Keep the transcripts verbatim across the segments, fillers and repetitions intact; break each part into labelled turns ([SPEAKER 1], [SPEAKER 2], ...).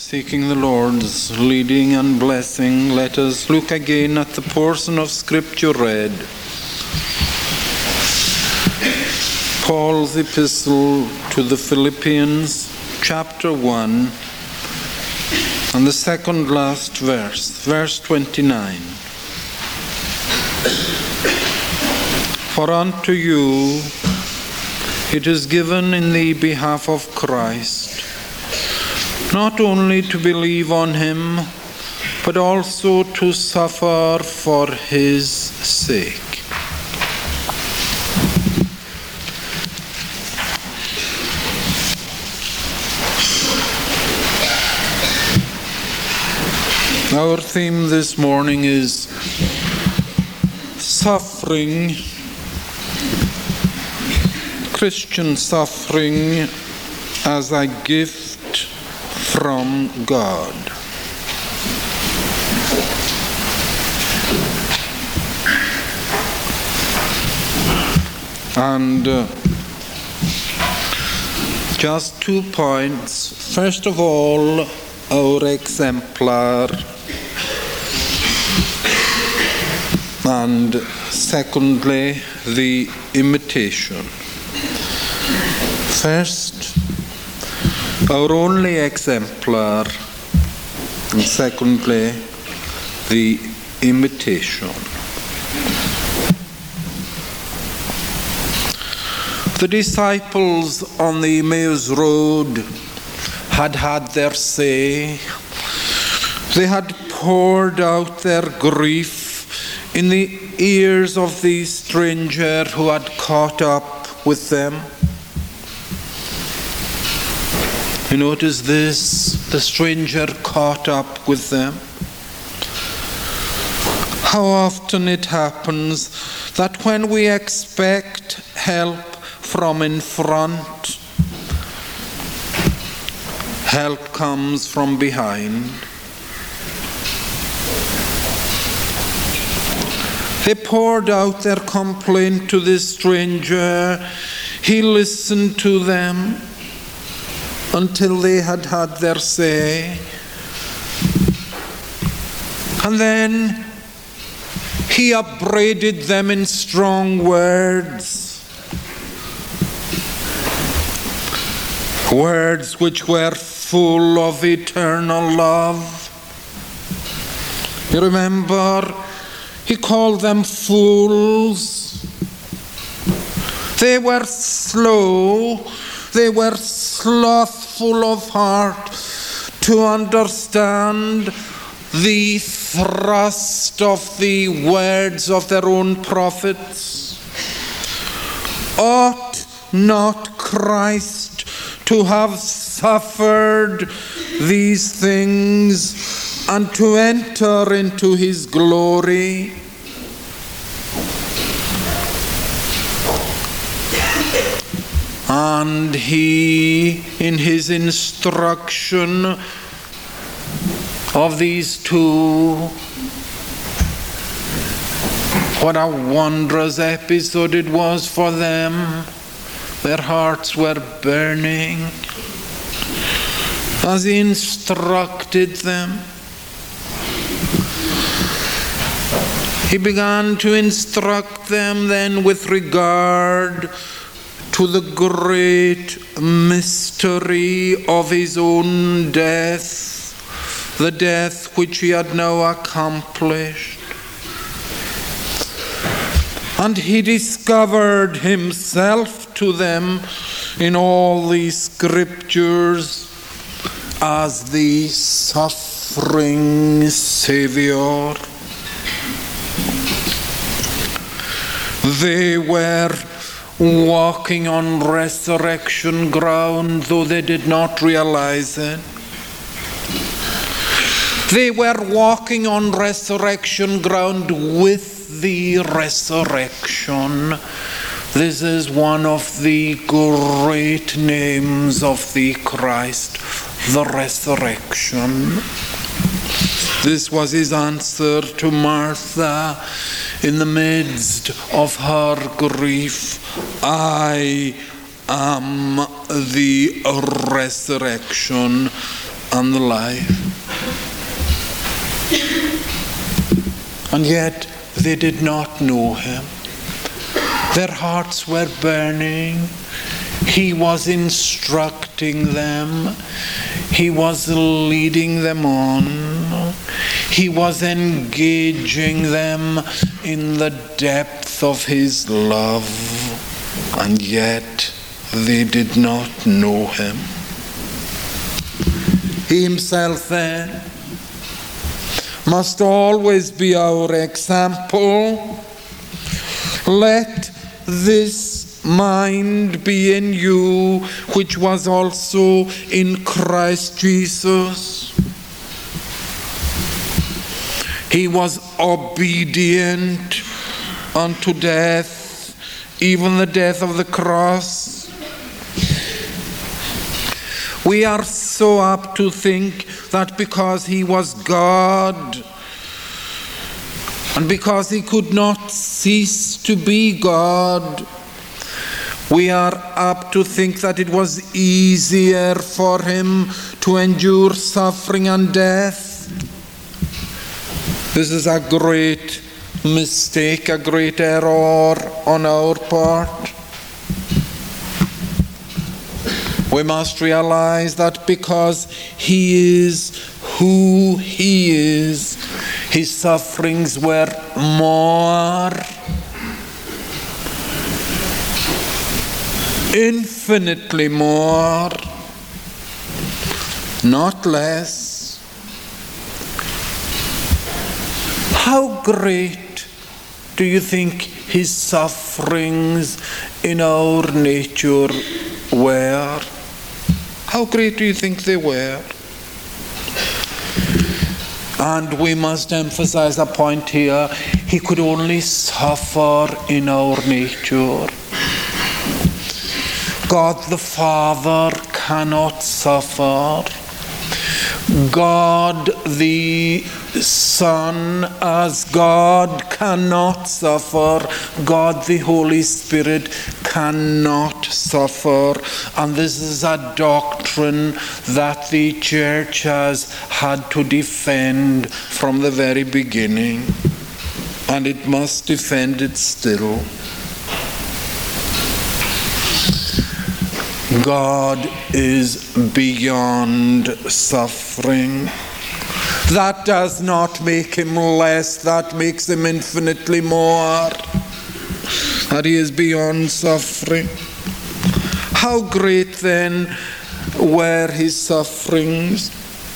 [SPEAKER 1] Seeking the Lord's leading and blessing, let us look again at the portion of Scripture read. Paul's epistle to the Philippians, chapter one, and the second last verse, verse twenty-nine. For unto you it is given in the behalf of Christ, not only to believe on him, but also to suffer for his sake. Our theme this morning is suffering, Christian suffering as a gift from God. And uh, just two points. First of all, our exemplar, and secondly, the imitation. First, our only exemplar, and secondly, the imitation. The disciples on the Emmaus Road had had their say. They had poured out their grief in the ears of the stranger who had caught up with them. You notice this, the stranger caught up with them. How often it happens that when we expect help from in front, help comes from behind. They poured out their complaint to this stranger. He listened to them until they had had their say. And then he upbraided them in strong words. Words which were full of eternal love. You remember, he called them fools. They were slow, they were slothful of heart to understand the thrust of the words of their own prophets. Ought not Christ to have suffered these things and to enter into his glory? And he, in his instruction of these two, what a wondrous episode it was for them. Their hearts were burning as he instructed them. He began to instruct them then with regard to the great mystery of his own death, the death which he had now accomplished. And he discovered himself to them in all the scriptures as the suffering Savior. They were walking on resurrection ground, though they did not realize it. They were walking on resurrection ground with the resurrection. This is one of the great names of the Christ, the resurrection. This was his answer to Martha in the midst of her grief. I am the resurrection and the life. And yet they did not know him. Their hearts were burning. He was instructing them. He was leading them on. He was engaging them in the depth of his love. And yet they did not know him. He himself then must always be our example. Let this mind be in you, which was also in Christ Jesus. He was obedient unto death, even the death of the cross. We are so apt to think that because he was God, and because he could not cease to be God, we are apt to think that it was easier for him to endure suffering and death. This is a great mistake, a great error on our part. We must realize that because he is who he is, his sufferings were more, infinitely more, not less. How great do you think his sufferings in our nature were? How great do you think they were? And we must emphasize a point here. He could only suffer in our nature. God the Father cannot suffer. God the Son, as God, cannot suffer. God the Holy Spirit cannot suffer. And this is a doctrine that the church has had to defend from the very beginning. And it must defend it still. God is beyond suffering. That does not make him less, that makes him infinitely more. That he is beyond suffering. How great then were his sufferings?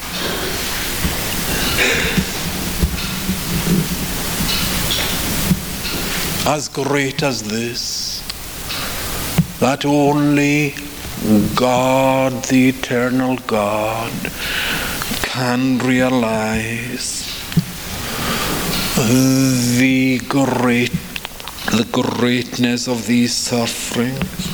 [SPEAKER 1] As great as this, that only God, the eternal God, can realize the great, the greatness of these sufferings.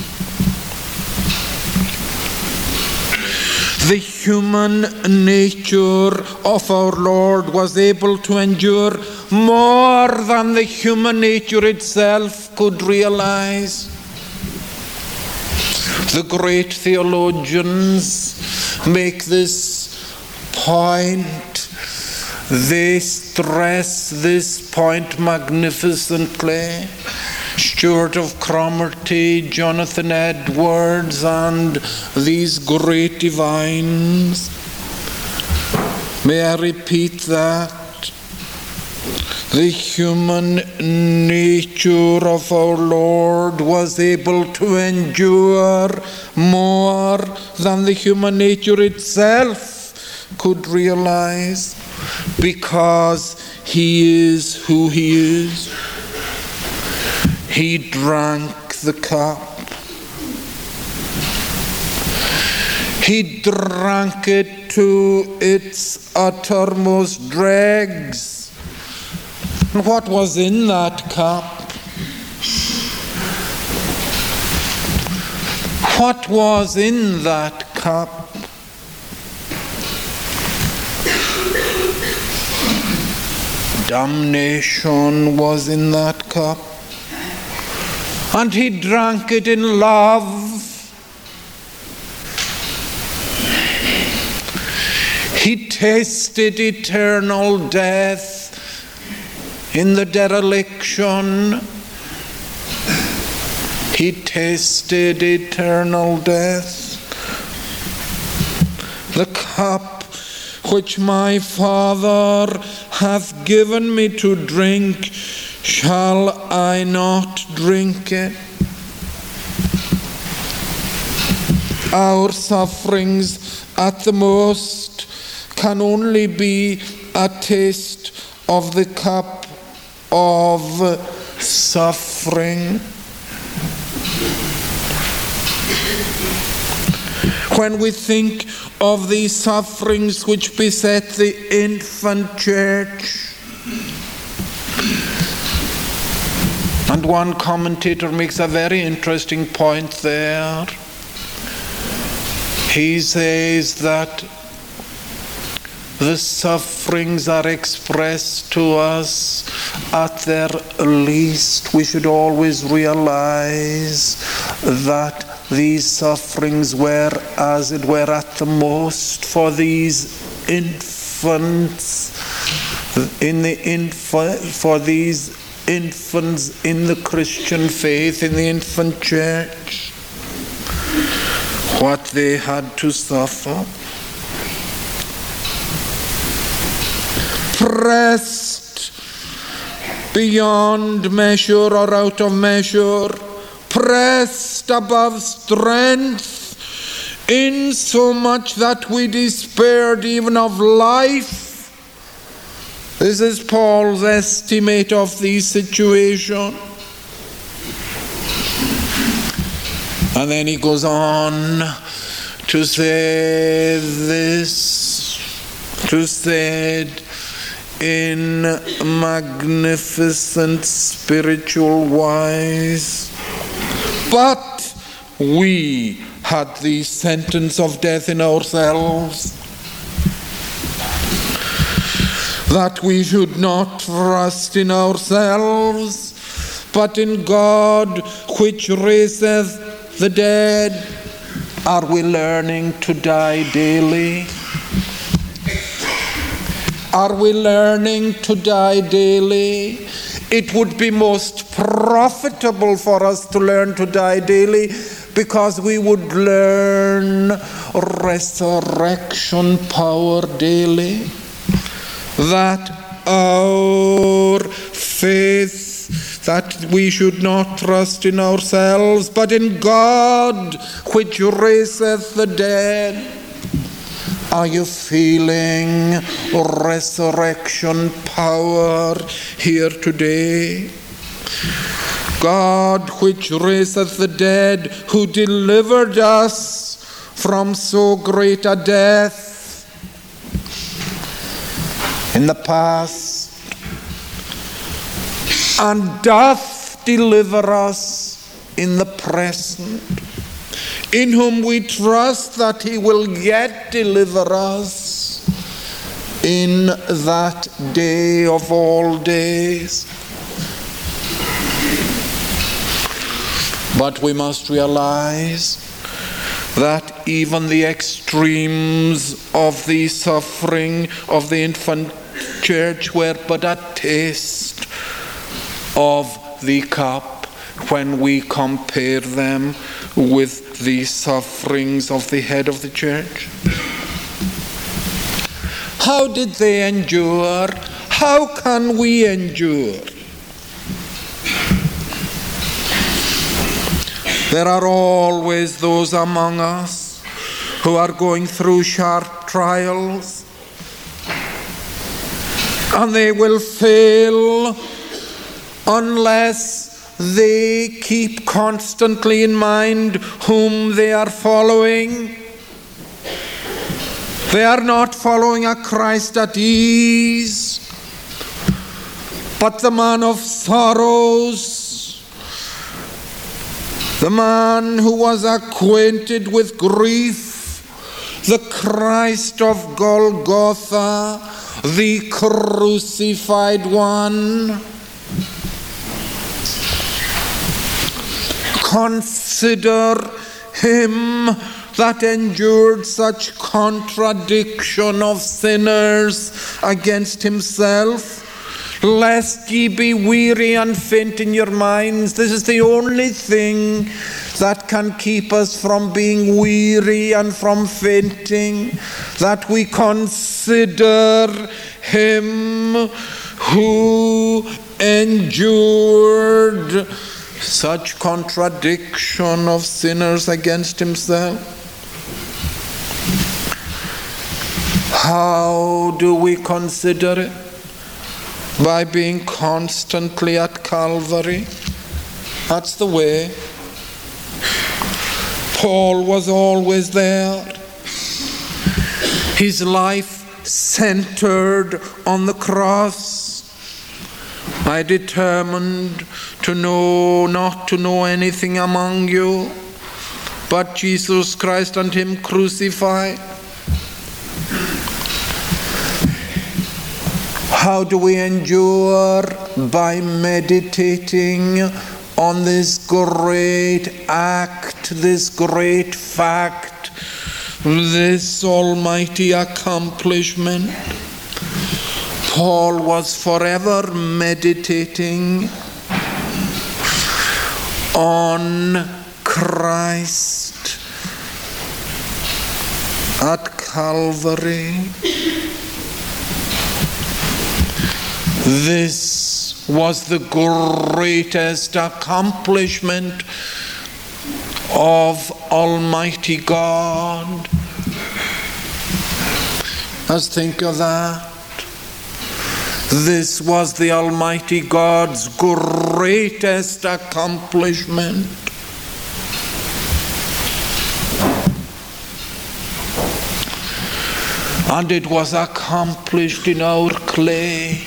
[SPEAKER 1] The human nature of our Lord was able to endure more than the human nature itself could realize. The great theologians make this point. They stress this point magnificently. Stuart of Cromarty, Jonathan Edwards, and these great divines. May I repeat that? The human nature of our Lord was able to endure more than the human nature itself could realize, because he is who he is. He drank the cup. He drank it to its uttermost dregs. And what was in that cup? What was in that cup? Damnation was in that cup. And he drank it in love. He tasted eternal death in the dereliction. He tasted eternal death. The cup which my Father hath given me to drink, shall I not drink it? Our sufferings at the most can only be a taste of the cup of suffering. When we think of the sufferings which beset the infant church, and one commentator makes a very interesting point there. He says that the sufferings are expressed to us at their least. We should always realize that these sufferings were, as it were, at the most for these infants, in the inf- for these infants in the Christian faith, in the infant church, what they had to suffer. Pressed beyond measure or out of measure, pressed above strength, in so much that we despaired even of life. This is Paul's estimate of the situation. And then he goes on to say this, to say it in magnificent spiritual wise. But we had the sentence of death in ourselves, that we should not trust in ourselves, but in God which raiseth the dead. Are we learning to die daily? Are we learning to die daily? It would be most profitable for us to learn to die daily, because we would learn resurrection power daily. That our faith, that we should not trust in ourselves, but in God which raiseth the dead. Are you feeling resurrection power here today? God which raiseth the dead, who delivered us from so great a death in the past, and doth deliver us in the present, in whom we trust that he will yet deliver us in that day of all days. But we must realize that even the extremes of the suffering of the infant church were but a taste of the cup when we compare them with the sufferings of the head of the church. How did they endure? How can we endure? There are always those among us who are going through sharp trials, and they will fail unless they keep constantly in mind whom they are following. They are not following a Christ at ease, but the man of sorrows, the man who was acquainted with grief, the Christ of Golgotha, the crucified one. Consider him that endured such contradiction of sinners against himself, lest ye be weary and faint in your minds. This is the only thing that can keep us from being weary and from fainting, that we consider him who endured such contradiction of sinners against himself. How do we consider it? By being constantly at Calvary. That's the way. Paul was always there. His life centered on the cross. I determined to know, not to know anything among you but Jesus Christ and him crucified. How do we endure? By meditating on this great act, this great fact, this almighty accomplishment. Paul was forever meditating on Christ at Calvary. This was the greatest accomplishment of Almighty God. Let's think of that. This was the Almighty God's greatest accomplishment. And it was accomplished in our clay.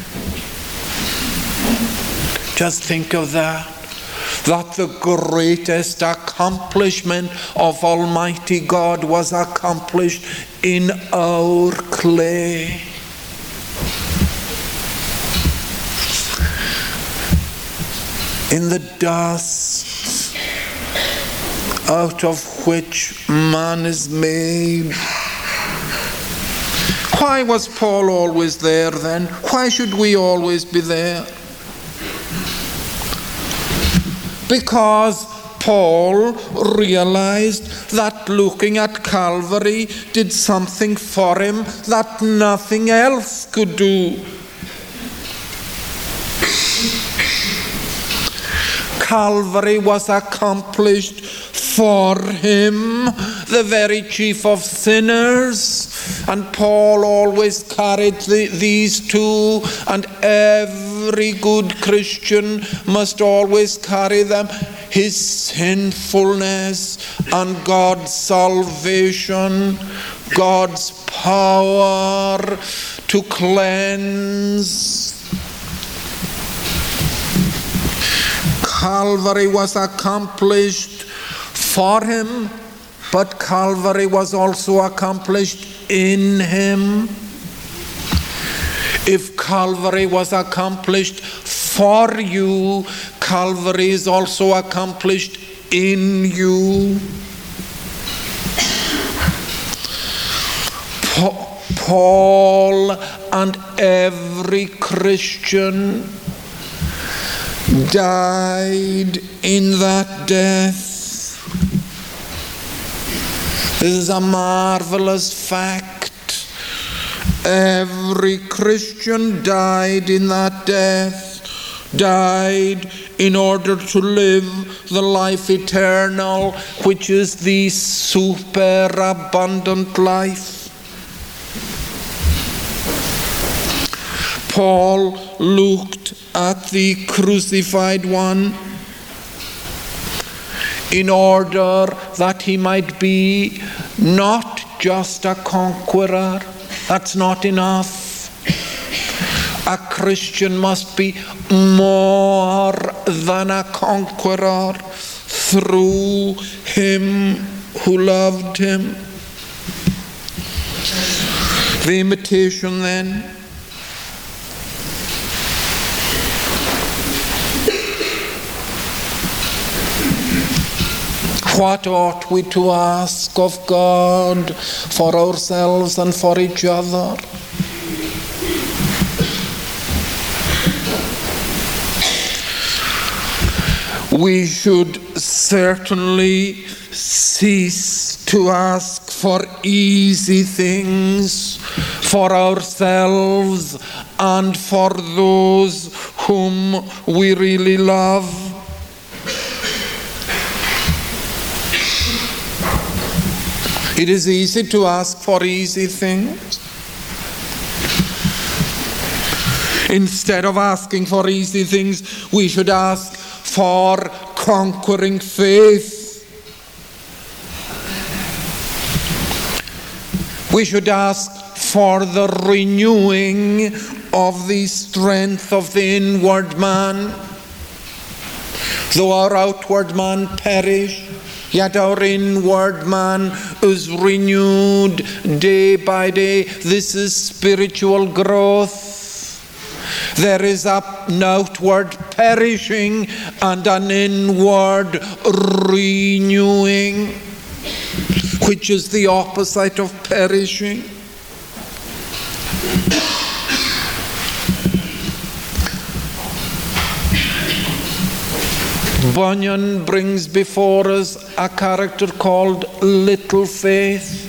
[SPEAKER 1] Just think of that. That the greatest accomplishment of Almighty God was accomplished in our clay. In the dust out of which man is made. Why was Paul always there then? Why should we always be there? Because Paul realized that looking at Calvary did something for him that nothing else could do. Calvary was accomplished for him, the very chief of sinners. And Paul always carried the, these two, and every good Christian must always carry them: his sinfulness and God's salvation, God's power to cleanse. Calvary was accomplished for him, but Calvary was also accomplished in him. If Calvary was accomplished for you, Calvary is also accomplished in you. Pa- Paul and every Christian died in that death. This is a marvelous fact. Every Christian died in that death, died in order to live the life eternal, which is the superabundant life. Paul looked at the crucified one in order that he might be not just a conqueror. That's not enough. A Christian must be more than a conqueror through him who loved him. The invitation then. What ought we to ask of God for ourselves and for each other? We should certainly cease to ask for easy things for ourselves and for those whom we really love. It is easy to ask for easy things. Instead of asking for easy things, we should ask for conquering faith. We should ask for the renewing of the strength of the inward man. Though our outward man perish, yet our inward man is renewed day by day. This is spiritual growth. There is an outward perishing and an inward renewing, which is the opposite of perishing. Bunyan brings before us a character called Little Faith.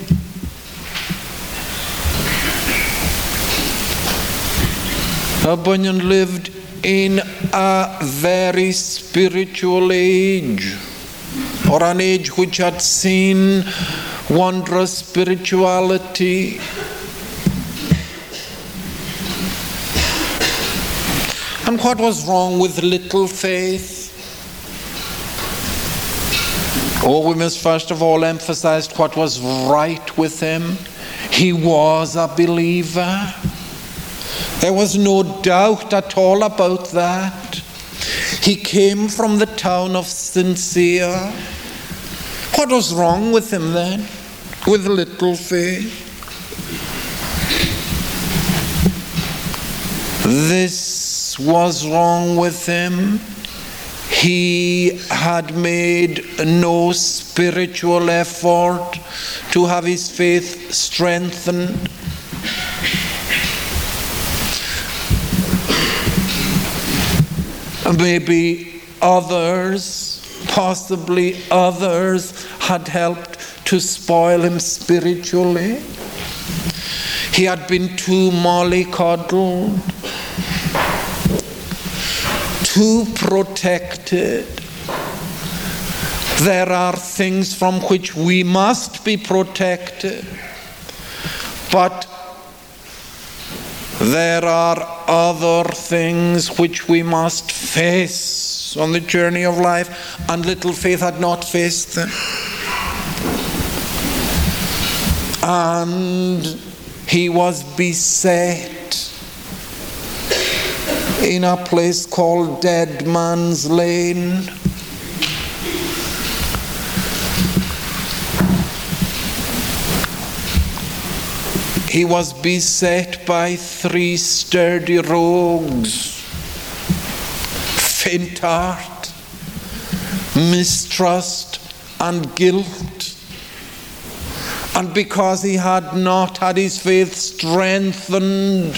[SPEAKER 1] Bunyan lived in a very spiritual age, or an age which had seen wondrous spirituality. And what was wrong with little faith? Oh, we must first of all emphasize what was right with him. He was a believer. There was no doubt at all about that. He came from the town of Sincere. What was wrong with him then, with little faith? This was wrong with him. He had made no spiritual effort to have his faith strengthened. Maybe others, possibly others, had helped to spoil him spiritually. He had been too mollycoddled, too protected. There are things from which we must be protected, but there are other things which we must face on the journey of life, and little faith had not faced them. And he was beset in a place called Dead Man's Lane. He was beset by three sturdy rogues: faint heart, mistrust, and guilt. And because he had not had his faith strengthened,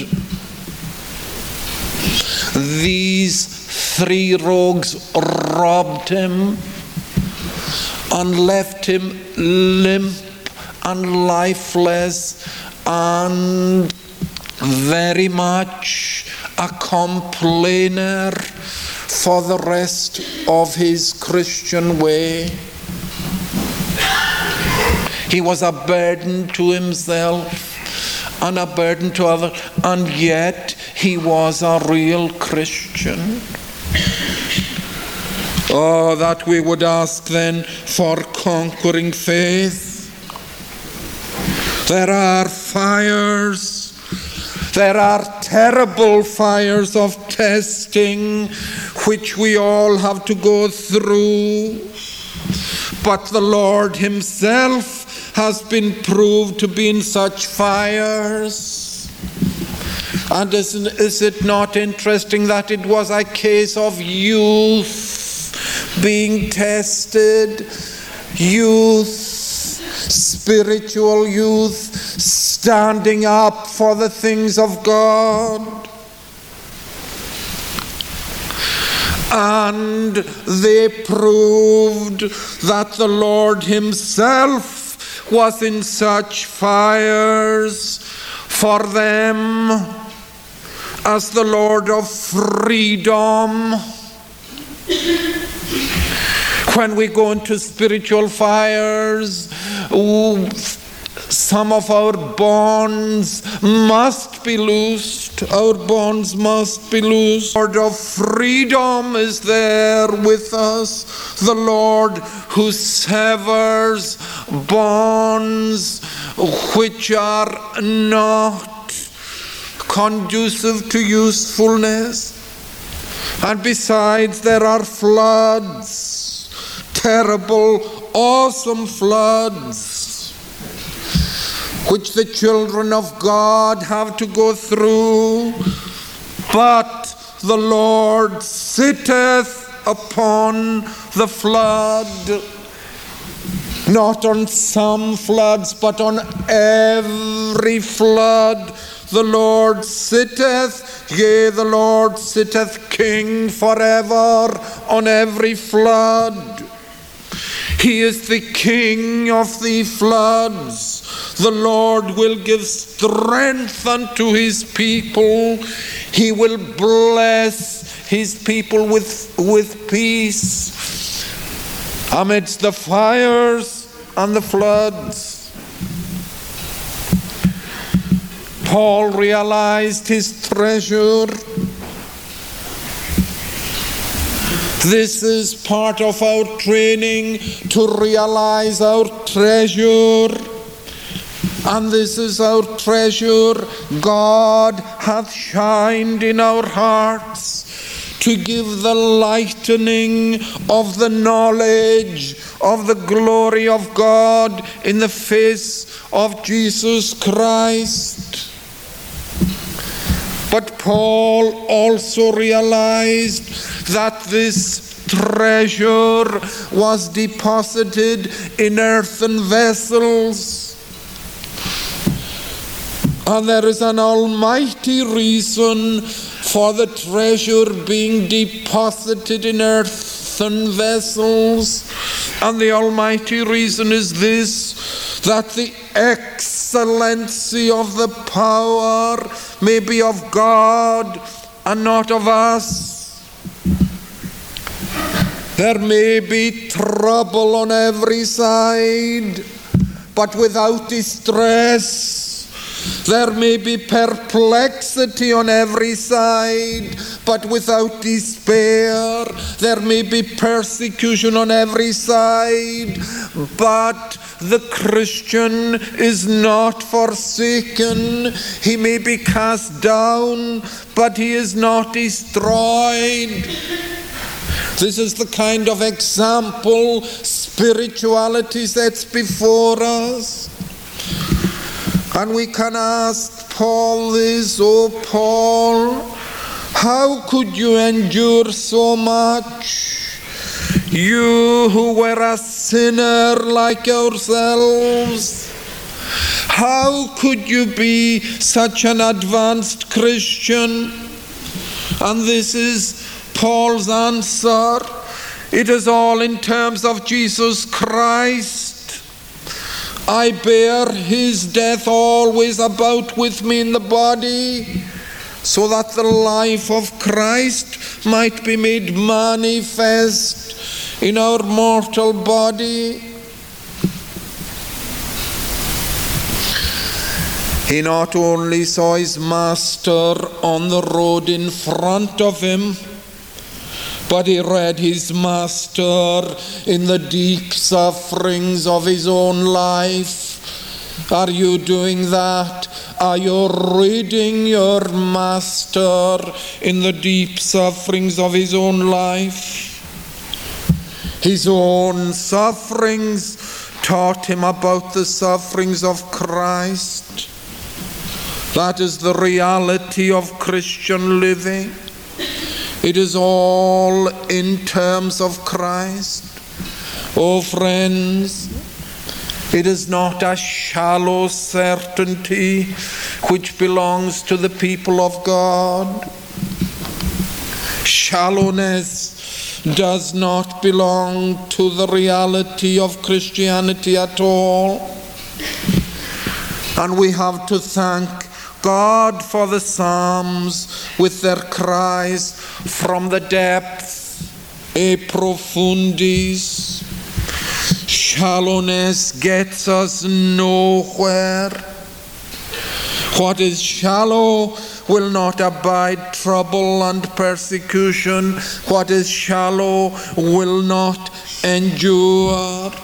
[SPEAKER 1] these three rogues robbed him and left him limp and lifeless and very much a complainer for the rest of his Christian way. He was a burden to himself and a burden to others, and yet he was a real Christian. Oh, that we would ask then for conquering faith. There are fires, there are terrible fires of testing which we all have to go through, but the Lord himself has been proved to be in such fires. And isn't, is it not interesting that it was a case of youth being tested? youth, spiritual youth, standing up for the things of God. And they proved that the Lord himself was in such fires for them as the Lord of freedom. When we go into spiritual fires, some of our bonds must be loosed. Our bonds must be loosed. The Lord of freedom is there with us. The Lord who severs bonds which are not conducive to usefulness. And besides, there are floods, terrible, awesome floods, which the children of God have to go through. But the Lord sitteth upon the flood, not on some floods, but on every flood. The Lord sitteth, yea, the Lord sitteth King forever on every flood. He is the King of the floods. The Lord will give strength unto his people. He will bless his people with, with peace amidst the fires and the floods. Paul realized his treasure. This is part of our training, to realize our treasure. And this is our treasure. God hath shined in our hearts to give the lightening of the knowledge of the glory of God in the face of Jesus Christ. But Paul also realized that this treasure was deposited in earthen vessels. And there is an almighty reason for the treasure being deposited in earthen vessels. And the almighty reason is this, that the excellency of the power may be of God and not of us. There may be trouble on every side, but without distress. There may be perplexity on every side, but without despair. There may be persecution on every side, but the Christian is not forsaken. He may be cast down, but he is not destroyed. This is the kind of example spirituality sets before us. And we can ask Paul this, "Oh Paul, how could you endure so much? You who were a sinner like ourselves, how could you be such an advanced Christian?" And this is Paul's answer. It is all in terms of Jesus Christ. I bear his death always about with me in the body, so that the life of Christ might be made manifest in our mortal body. He not only saw his master on the road in front of him, but he read his master in the deep sufferings of his own life. Are you doing that? Are you reading your master in the deep sufferings of his own life? His own sufferings taught him about the sufferings of Christ. That is the reality of Christian living. It is all in terms of Christ. Oh friends, it is not a shallow certainty which belongs to the people of God. Shallowness does not belong to the reality of Christianity at all. And we have to thank God for the Psalms with their cries from the depths, e profundis. Shallowness gets us nowhere. What is shallow will not abide trouble and persecution. What is shallow will not endure.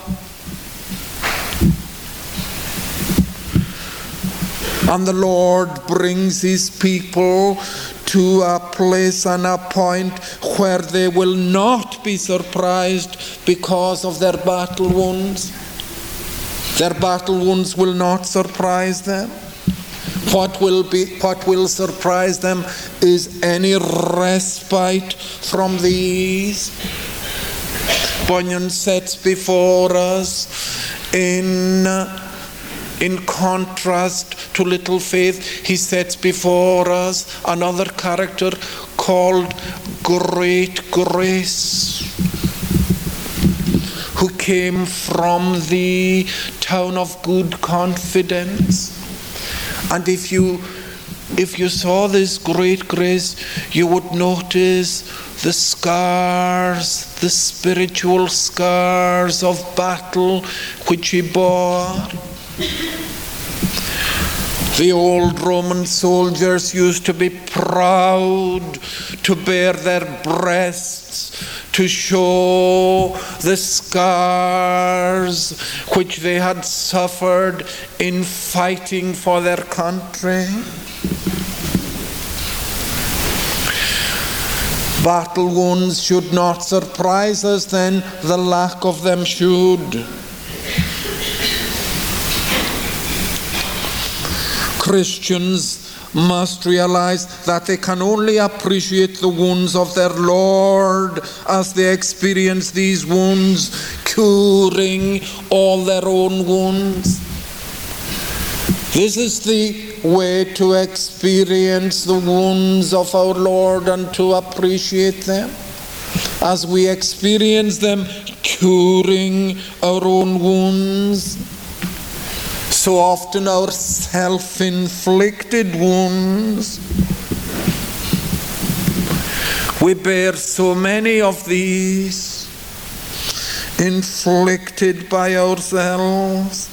[SPEAKER 1] And the Lord brings his people to a place and a point where they will not be surprised because of their battle wounds. Their battle wounds will not surprise them. What will be, what will surprise them is any respite from these. Bunyan sets before us in In contrast to little faith, he sets before us another character called Great Grace, who came from the town of Good Confidence. And if you if you saw this Great Grace, you would notice the scars, the spiritual scars of battle which he bore. The old Roman soldiers used to be proud to bare their breasts, to show the scars which they had suffered in fighting for their country. Battle wounds should not surprise us, then the lack of them should. Christians must realize that they can only appreciate the wounds of their Lord as they experience these wounds, curing all their own wounds. This is the way to experience the wounds of our Lord and to appreciate them. As we experience them curing our own wounds, so often our self-inflicted wounds, we bear so many of these, inflicted by ourselves.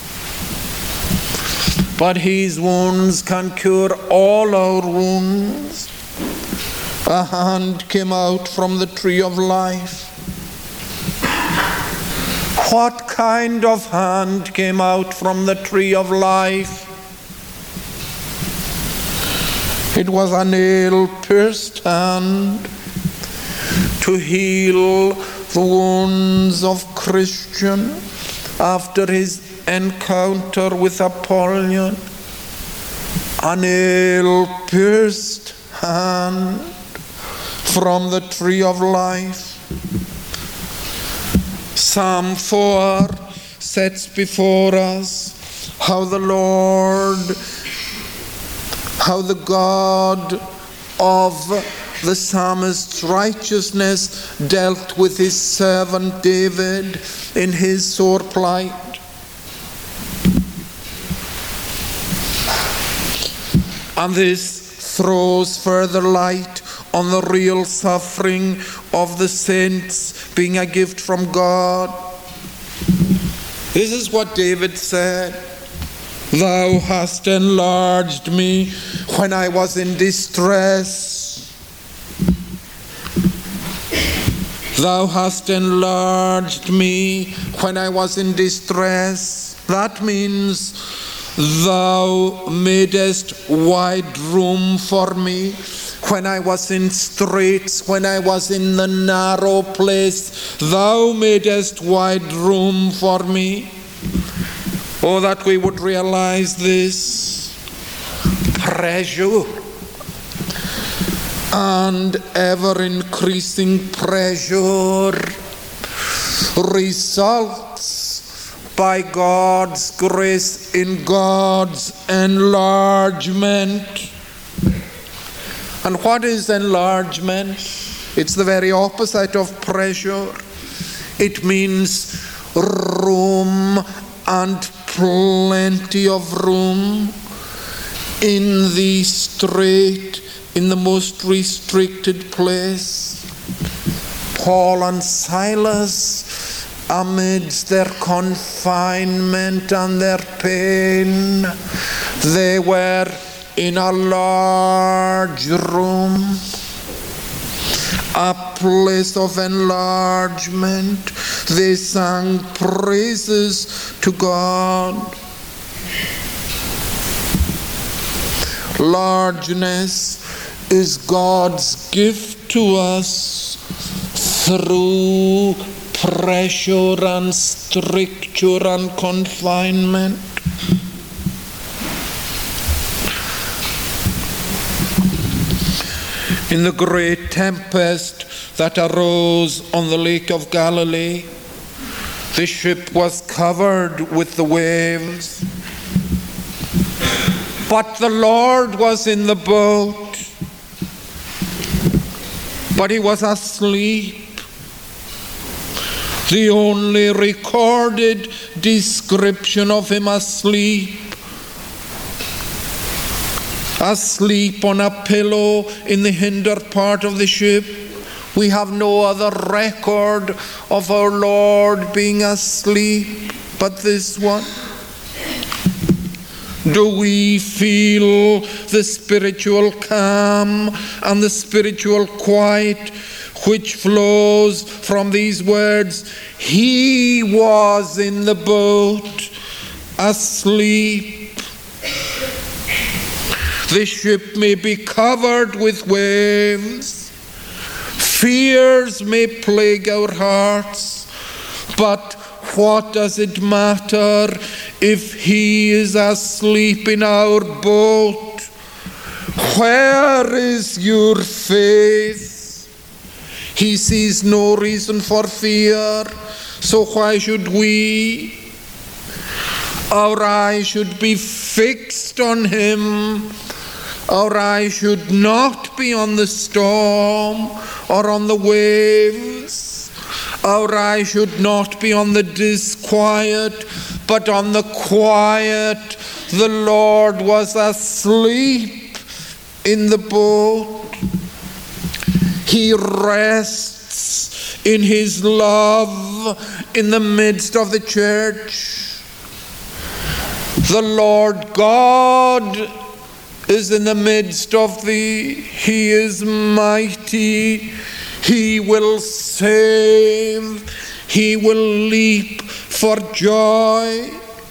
[SPEAKER 1] But his wounds can cure all our wounds. A hand came out from the tree of life. What kind of hand came out from the tree of life? It was a nail-pierced hand to heal the wounds of Christian after his encounter with Apollyon. A nail-pierced hand from the tree of life. Psalm four sets before us how the Lord, how the God of the psalmist's righteousness dealt with his servant David in his sore plight. And this throws further light on the real suffering of the saints being a gift from God. This is what David said: Thou hast enlarged me when I was in distress. Thou hast enlarged me when I was in distress. That means thou madest wide room for me when I was in straits, when I was in the narrow place. Thou madest wide room for me. Oh, that we would realize this pressure and ever increasing pressure results by God's grace in God's enlargement. And what is enlargement? It's the very opposite of pressure. It means room and plenty of room in the strait, in the most restricted place. Paul and Silas, amidst their confinement and their pain, they were in a large room, a place of enlargement. They sang praises to God. Largeness is God's gift to us through pressure and stricture and confinement. In the great tempest that arose on the Lake of Galilee, the ship was covered with the waves. But the Lord was in the boat, but he was asleep. The only recorded description of him asleep, asleep on a pillow in the hinder part of the ship. We have no other record of our Lord being asleep but this one. Do we feel the spiritual calm and the spiritual quiet which flows from these words? He was in the boat, asleep. The ship may be covered with waves. Fears may plague our hearts, but what does it matter if he is asleep in our boat? Where is your faith? He sees no reason for fear, so why should we? Our eyes should be fixed on him. Our eyes should not be on the storm or on the waves. Our eyes should not be on the disquiet, but on the quiet. The Lord was asleep in the boat. He rests in his love in the midst of the church. The Lord God is in the midst of thee. He is mighty. He will save. He will leap for joy.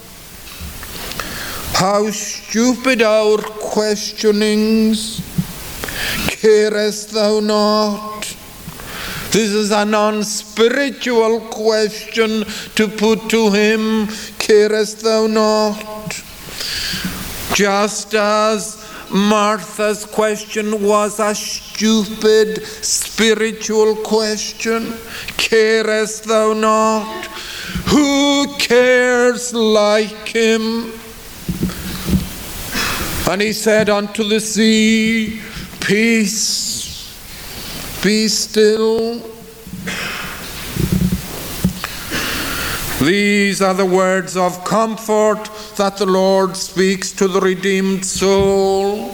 [SPEAKER 1] How stupid our questionings. Carest thou not? This is a non-spiritual question to put to him. Carest thou not? Just as Martha's question was a stupid spiritual question. Carest thou not? Who cares like him? And he said unto the sea, peace, be still. These are the words of comfort that the Lord speaks to the redeemed soul.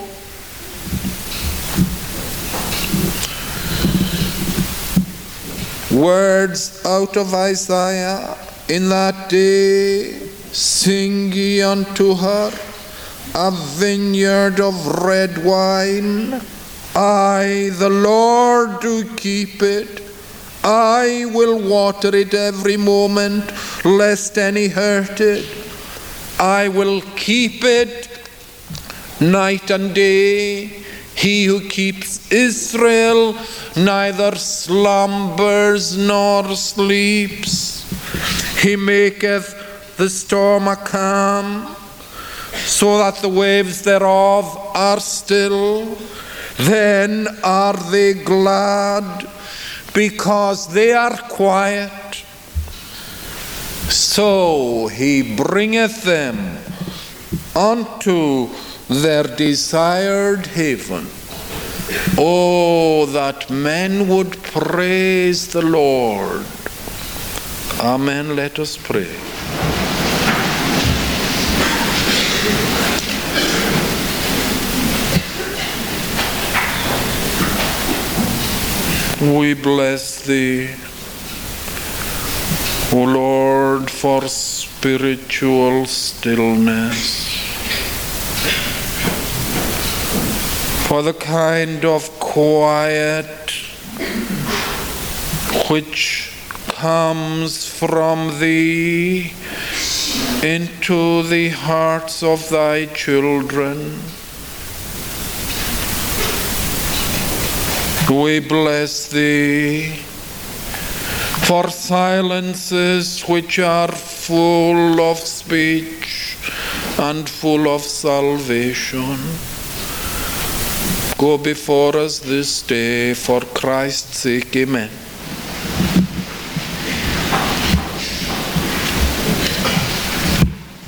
[SPEAKER 1] Words out of Isaiah. In that day sing ye unto her a vineyard of red wine. I, the Lord, do keep it. I will water it every moment, lest any hurt it. I will keep it night and day. He who keeps Israel neither slumbers nor sleeps. He maketh the storm a calm, so that the waves thereof are still. Then are they glad, because they are quiet. So he bringeth them unto their desired haven. Oh, that men would praise the Lord. Amen. Let us pray. We bless Thee, O Lord, for spiritual stillness, for the kind of quiet which comes from Thee into the hearts of Thy children. We bless Thee for silences which are full of speech and full of salvation. Go before us this day, for Christ's sake. Amen.